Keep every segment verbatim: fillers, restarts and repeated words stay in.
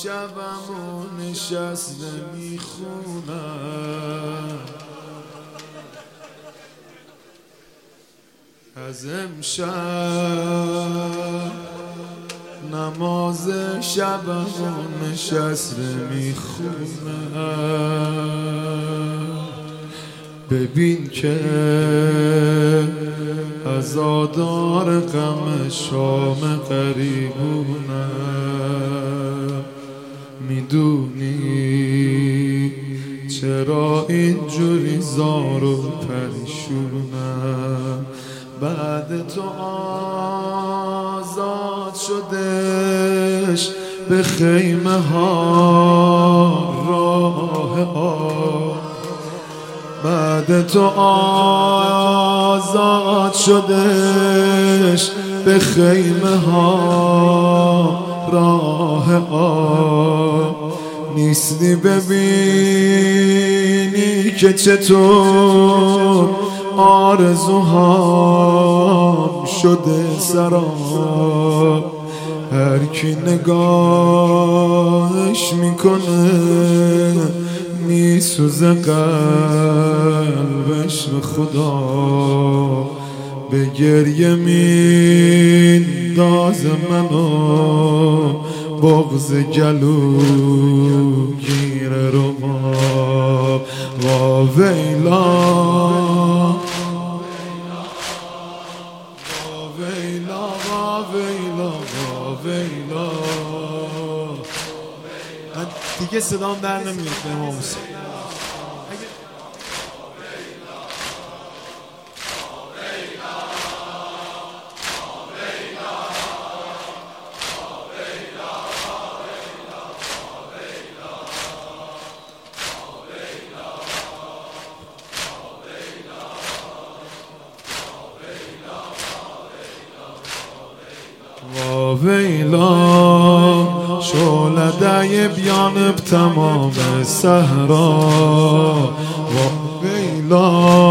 شبمو نشسته میخونم از امشب نماز شبمو نشسته میخونم ببین که عزادار غم شام قریبونم میدونی چرا اینجوری زار و پریشونم بعد تو آزاد شدش به خیمه ها راه آب بعد تو آزاد شدش به خیمه ها راه آب نیستی ببینی که چطور آرزوهام شده سراب هر کی نگاهش میکنه میسوزه قلبش به خدا به گریه میندازه منو بغض گلو گیره رو ما وا ویلا من دیگه صدام در نمیاد به امام حسین وا ویلا شعله بیان تمام صحرا وا ویلا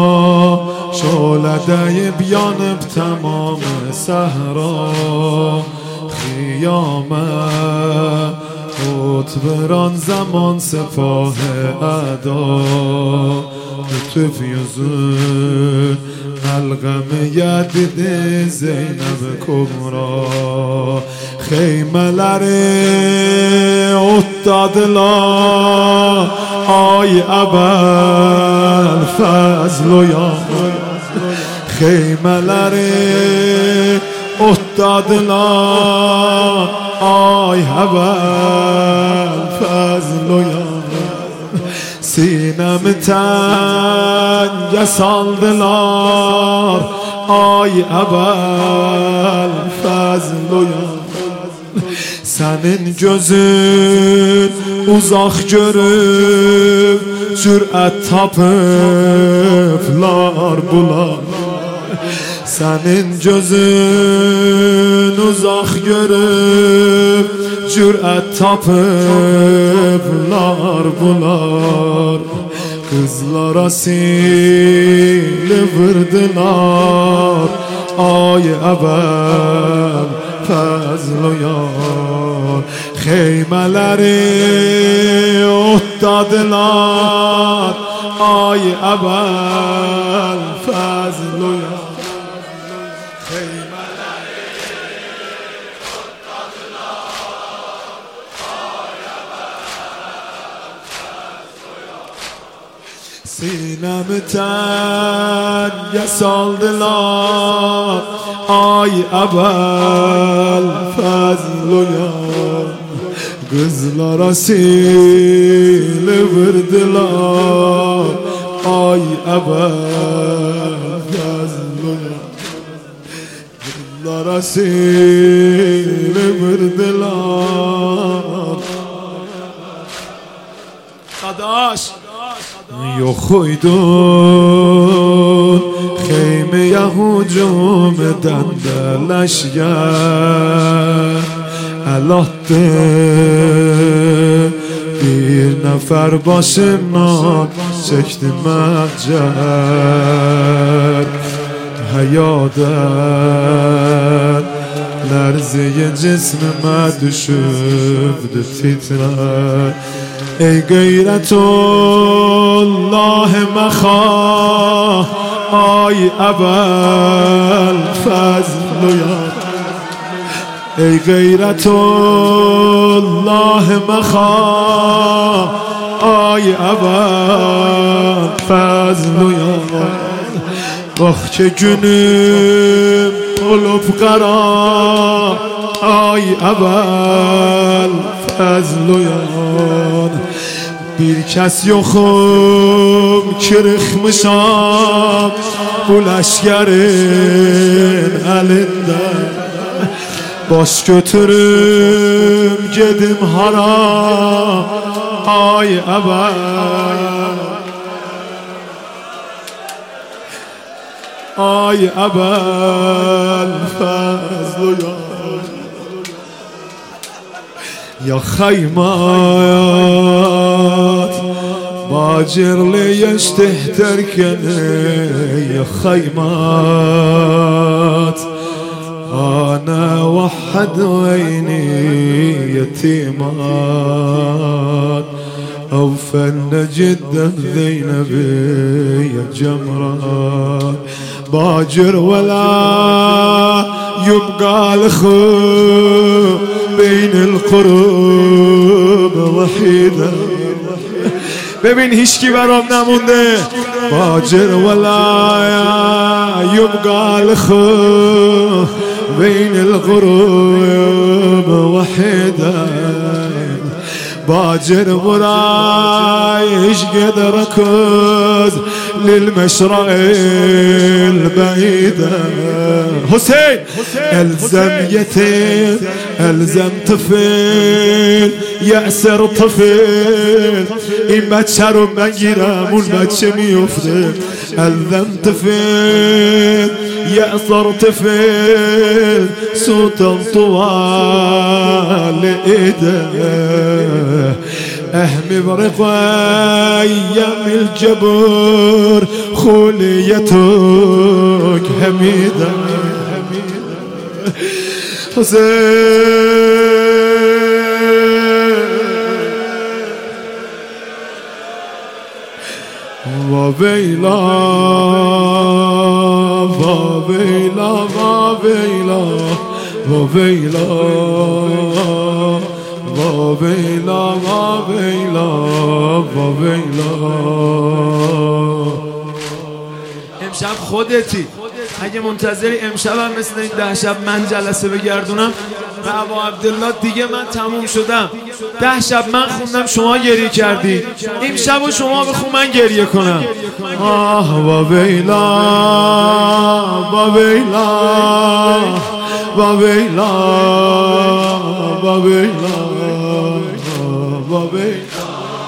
شعله بیان تمام صحرا خیامت خطبران زمان سپاه اعدا تو فیوزون حلقم یدید زینب کبرا خیمه لره افتادلا آی ابل فضل و یا خیمه لره افتادلا آی ابل فضل و یا سینم تنگ سالدلار آی ابل فضل و یا senin gözün uzaq görüb sürət tapıblar bular senin gözün uzaq görüb sürət tapıblar bular qızlara sili vırdılar ay əbəl fəzl و yar خیمه‌ləri افتادlar ay əbəl fəzl و yar خیمه‌ləri افتادlar ay əbəl fəzl و yar sinəmi təngə saldılar ay əbəl fəzl و yar qızlara sili vırdılar ay əbəl fəzl و yar qızlara sili vırdılar Qadaş Yox uydun Xeymeye hücum edəndə leşger El attı Bir nəfər başımdan çəkdi məcər Həyadən لرزه جسم مدشوب تیتره ای غیرت الله مخواه آی ابل فضل یا ای غیرت الله مخواه آی ابل فضل یا باخچه günüm olup qara ay əvvəl fəzl uyan bir kəs yoxum kırıxmışam bu ləşkərin əlində baş götürüm gedim hara ay əvvəl ay əbəl fəzl ya ya xaymat باجرلی یشتهتر کنه یا خیمات أنا وحد عيني يتيمات أوفن جدا ذينبي يا جمرات باجر ولا يبقى الخو بين القلوب وحيدا ببین هیچکی برام نمونده باجر ولا يبقى الخو بين الغروب وحيدا باجر برايش قد ركض للمشرق البعيدة حسين الزم يتيم الزم طفل يأسر طفل این بچه رو من گیرم اون بچه میفته الزم طفل يأسر طفل صوتا طوال ايده اهمي برق ايام الجبر خوليتك حميدة حسين وبيلا وبيلا وبيلا وبيلا وبيلا وبيلا وبيلا امشب خودتی اگه منتظری امشب هم مثل این ده شب من جلسه بگردونم و ابا عبدالله دیگه من تموم شدم ده شب من خوندم شما گریه کردی این شب و شما بخون من گریه کنم آه و ویلا و ویلا و ویلا و ویلا و ویلا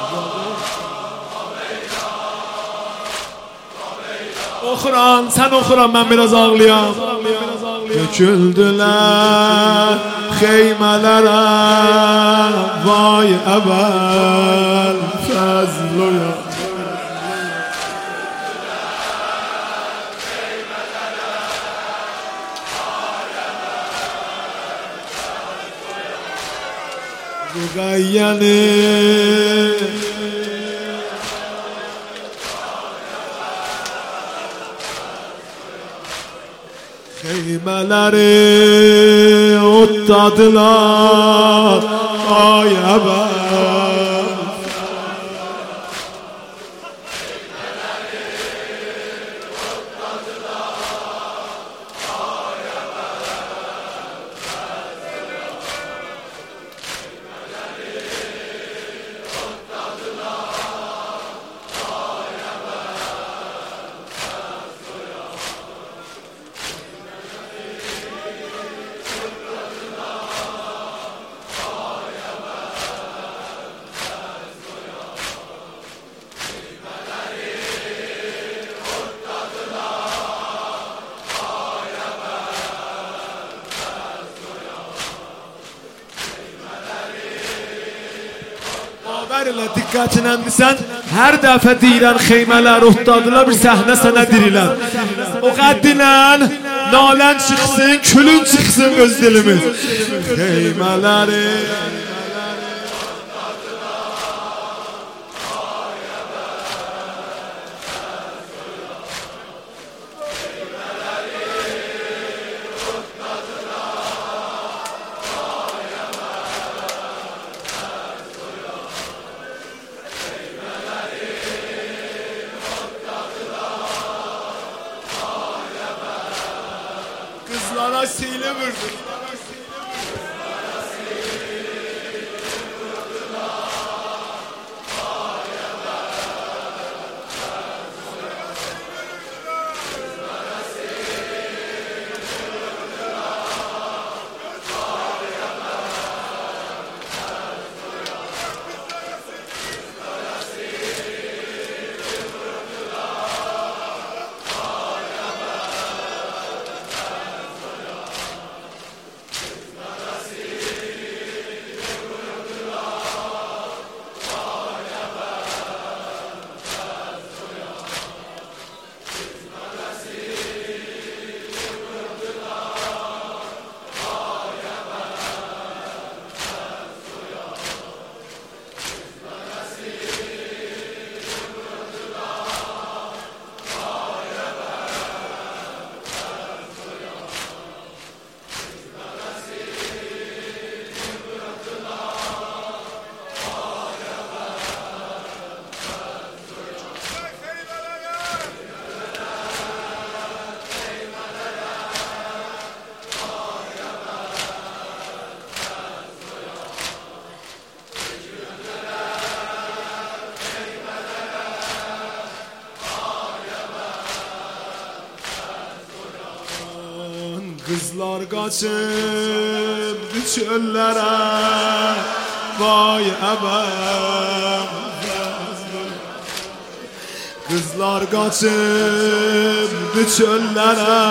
Oxuran, sen oxuran, mən biraz ağlayam. Döküldülər xeymələrə, vay əvvəl fəzl-oya. Rüqəyyəni Xeymələri otladılar ay əvvəl diqqətinə misən, hər dəfə deyirən xeymələr otladılar, bir səhnə sənə dirilən. O qəddilə nalan çıksın, külün çıksın öz dilimiz. Keymeleri kızlara sile vurdu. Kızlar kaçıp çöllere, vay ebem. Kızlar kaçıp çöllere,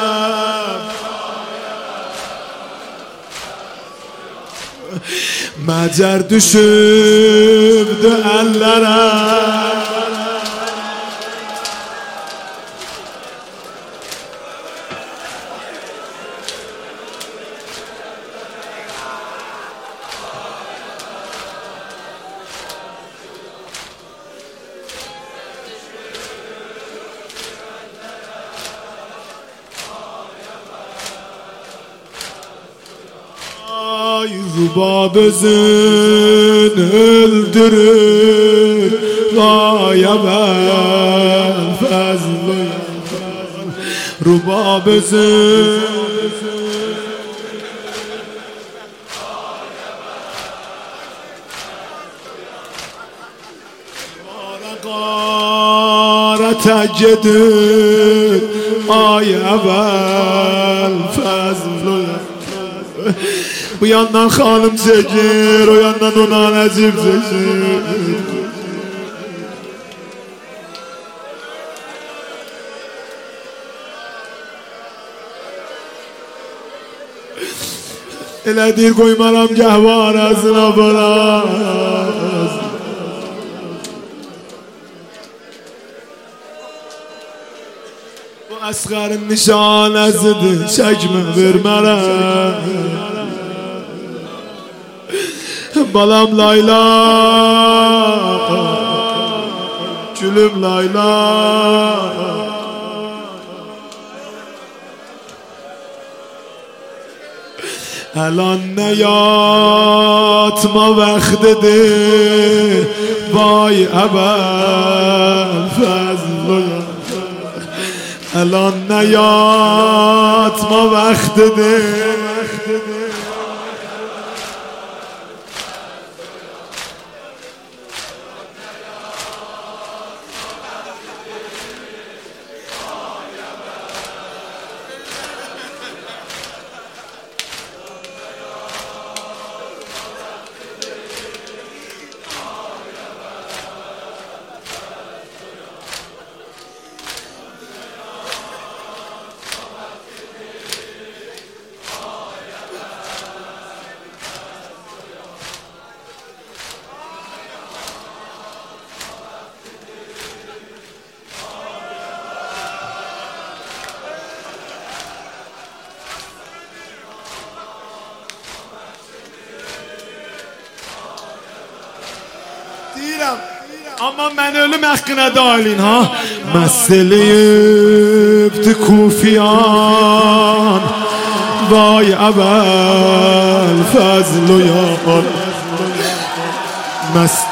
mecer düşüptü ellere. Rubabızın öldürür, vay ebel fazlı. Rubabızın garete gidin, ay ebel fazlı. Bu yandan hanım çekir, o yandan ona necip çekir. Elə deyir koymaram gəhvar ağzına bırak. Bu əsqərin nişanəsidir, çəkmə vermərəm. Balam Layla, gülüm Layla. Elan ne yatma vaktidir, vay ebel fazlı. Elan ne yatma vaktidir. Ama mən ölüm haqqına dailin ha. Məsələ ibdi kufiyan, vay əvəl fəzl-u yan. Məs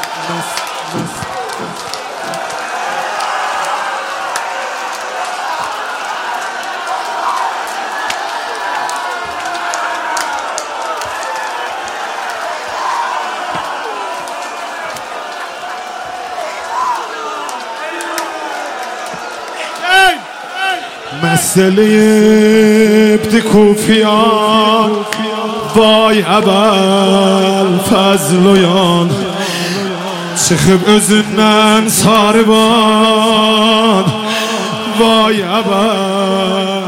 مسئله ابد کوفیان، vay əbəl fəzl-uyan. Çıxıb özündən sarıban, vay əbəl